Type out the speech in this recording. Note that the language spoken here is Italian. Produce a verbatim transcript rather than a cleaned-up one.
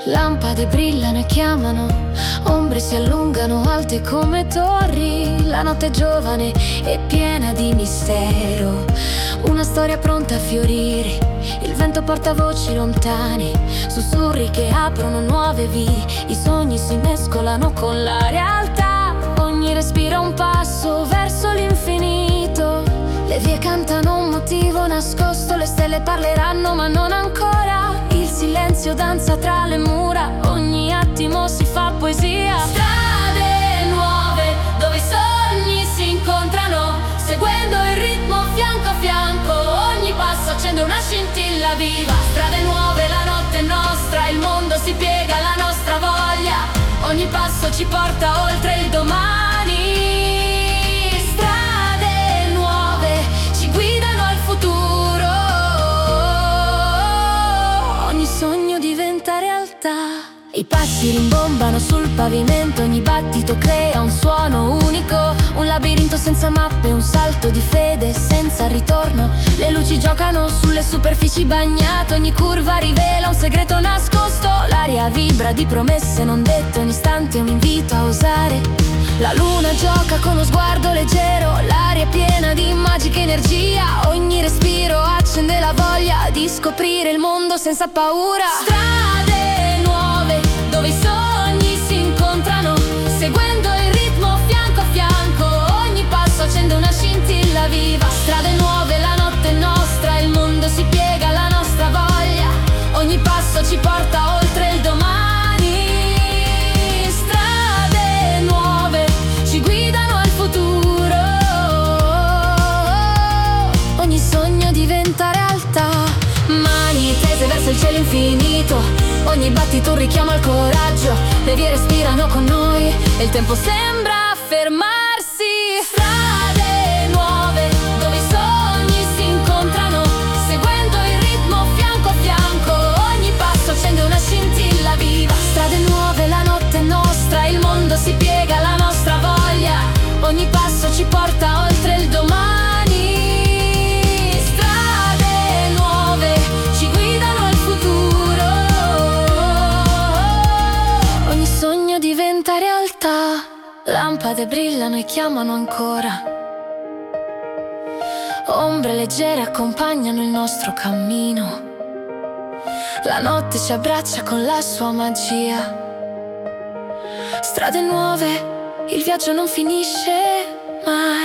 Lampade brillano e chiamano, ombre si allungano alte come torri. La notte è giovane e piena di mistero, una storia pronta a fiorire. Il vento porta voci lontane, sussurri che aprono nuove vie. I sogni si mescolano con la realtà, ogni respiro un passo verso l'infinito. Le vie cantano un motivo nascosto, le stelle parleranno ma non ancora. Il silenzio danza tra le mura, ogni attimo si fa poesia. Strade nuove dove i sogni si incontrano, seguendo il ritmo fianco a fianco. Ogni passo accende una scintilla viva. Strade nuove, la notte è nostra, il mondo si piega alla nostra voglia. Ogni passo ci porta oltre il domani. Strade nuove ci guidano al futuro, ogni sogno diventa realtà. I passi rimbombano sul pavimento, ogni battito crea un suono unico. Un labirinto senza mappe, un salto di fede senza ritorno. Le luci giocano sulle superfici bagnate, ogni curva rivela un segreto nascosto. L'aria vibra di promesse non dette, ogni istante un invito a osare. La luna gioca con uno sguardo leggero, l'aria è piena di magica energia. Ogni respiro accende la voglia di scoprire il mondo senza paura. Strade nuove dove i sogni si incontrano, seguendo il ritmo fianco a fianco. Ogni passo accende una scintilla viva. Strade nuove, la notte è nostra, il mondo si piega alla nostra voglia. Ogni passo ci porta oltre il domani. Strade nuove ci guidano al futuro, ogni sogno diventa realtà. Mani tese verso il cielo infinito, ogni battito un richiamo al coraggio. Le vie respirano con noi e il tempo sembra fermarsi. Strade nuove dove i sogni si incontrano, seguendo il ritmo fianco a fianco. Ogni passo accende una scintilla viva. Strade nuove, la notte è nostra, il mondo si piega alla nostra voglia. Ogni passo ci porta oltre il domani. Diventa realtà, lampade brillano e chiamano ancora. Ombre leggere accompagnano il nostro cammino. La notte ci abbraccia con la sua magia. Strade nuove, il viaggio non finisce mai.